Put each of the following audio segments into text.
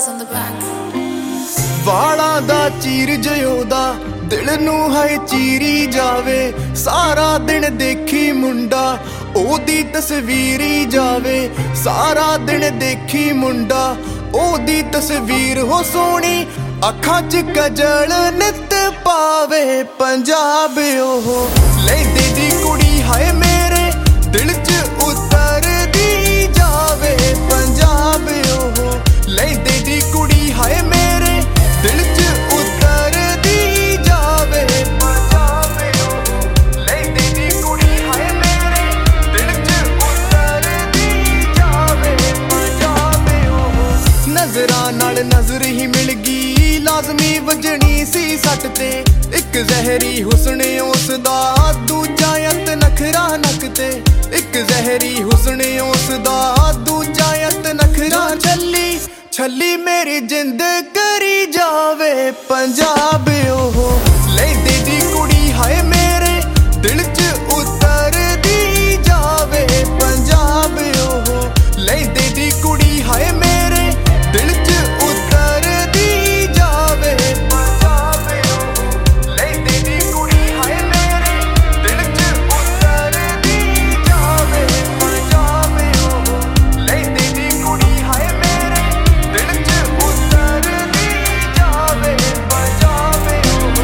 Brothers on the back. ਵਾਲਾਂ ਦਾ ਚੀਰ ਜਿਉਦਾ ਦਿਲ ਨੂੰ ਹੈ ਚੀਰੀ ਜਾਵੇ, ਸਾਰਾ ਦਿਨ ਦੇਖੀ ਮੁੰਡਾ ਉਹਦੀ ਤਸਵੀਰੀ ਜਾਵੇ, ਸਾਰਾ ਦਿਨ ਦੇਖੀ ਮੁੰਡਾ ਉਹਦੀ ਤਸਵੀਰ ਹੋ ਸੋਹਣੀ, ਅੱਖਾਂ 'ਚ ਕਜਲ ਨਿੱਤ ਪਾਵੇ ਪੰਜਾਬ ਉਹ ਲੈਂਦੇ ਦੀ ਕੁੜੀ ਹਾਏ ਮੇਰੇ ਦਿਲ 'ਚ ਉਤਰਦੀ ਜਾਵੇ ਪੰਜਾਬ ਉਹ ਲੈਂਦੇ ਦੀ ਕੁੜੀ ਹਾਏ ਮੇਰੇ ਦਿਲ 'ਚ ਉਤਰਦੀ ਜਾਵੇ ਪੰਜਾਬ ਉਹ ਲੈਂਦੇ ਦੀ ਕੁੜੀ ਹਾਏ ਮੇਰੇ ਦਿਲ 'ਚ ਉਤਰਦੀ ਜਾਵੇ ਪੰਜਾਬ ਉਹ ਨਜ਼ਰਾਂ ਨਾਲ ਨਜ਼ਰ ਹੀ ਮਿਲ ਗਈ ਲਾਜ਼ਮੀ ਵੱਜਣੀ ਸੀ ਸੱਟ ਤੇ, ਇੱਕ ਜ਼ਹਿਰੀ ਹੁਸਨ ਉਸ ਦਾ ਦੂਜਾ ਯਤ ਨਖਰਾ ਨੱਕ ਤੇ, ਇੱਕ ਜ਼ਹਿਰੀ ਹੁਸਨ ਉਸ ਦਾ ਦੂਜਾ ਯਤ ਨਖਰਾ ਛੱਲੀ ਛੱਲੀ ਮੇਰੀ ਜਿੰਦ ਕਰੀ ਜਾਵੇ ਪੰਜਾਬ ਉਹ ਲੈਂਦੇ ਦੀ ਕੁੜੀ ਹਾਏ ਮੇਰੇ ਦਿਲ 'ਚ ਉਤਰਦੀ ਜਾਵੇ ਪੰਜਾਬ ਉਹ ਲੈਂਦੇ ਦੀ ਕੁੜੀ ਹਾਏ ਮੇਰੇ ਦਿਲ 'ਚ ਉਤਰਦੀ ਜਾਵੇ ਪੰਜਾਬ ਉਹ ਲੈਂਦੇ ਦੀ ਕੁੜੀ ਹਾਏ ਮੇਰੇ ਦਿਲ 'ਚ ਉਤਰਦੀ ਜਾਵੇ ਪੰਜਾਬ ਉਹ ਲੈਂਦੇ ਦੀ ਕੁੜੀ ਹਾਏ ਮੇਰੇ ਦਿਲ 'ਚ ਉਤਰਦੀ ਜਾਵੇ ਪੰਜਾਬ ਉਹ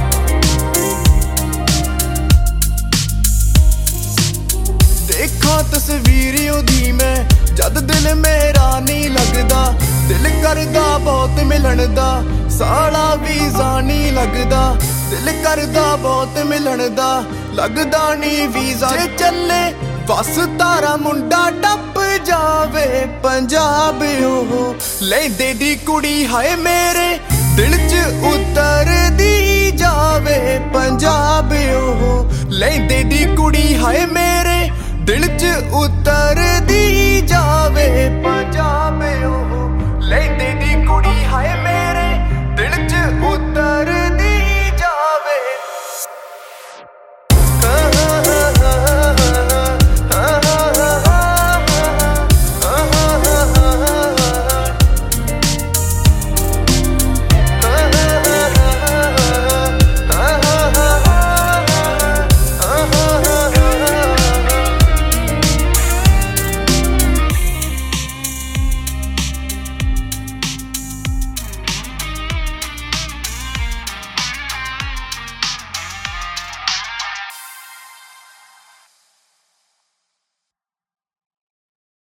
ਦੇਖਾਂ ਤਸਵੀਰ ਉਹਦੀ ਮੈਂ ਜਦ ਦਿਲ ਮੇਰਾ ਨਹੀਂ ਲੱਗਦਾ, ਦਿਲ ਕਰਦਾ ਬਹੁਤ ਮਿਲਣ ਦਾ ਸਾਲਾ ਵੀਜ਼ਾ ਨਹੀਂ ਲੱਗਦਾ, ਦਿਲ ਕਰਦਾ ਬਹੁਤ ਮਿਲਣ ਦਾ ਲੱਗਦਾ ਨਹੀਂ ਵੀਜ਼ਾ, ਜੇ ਚੱਲੇ ਬਸ ਤਾਰਾ ਮੁੰਡਾ ਟੱਪ ਜਾਵੇ ਪੰਜਾਬ ਉਹ ਲੈਂਦੇ ਦੀ ਕੁੜੀ ਹਾਏ ਮੇਰੇ ਦਿਲ 'ਚ ਉਤਰਦੀ ਜਾਵੇ ਪੰਜਾਬ ਉਹ ਲੈਂਦੇ ਦੀ ਕੁੜੀ ਹਾਏ ਮੇਰੇ ਦਿਲ 'ਚ ਉਤਰ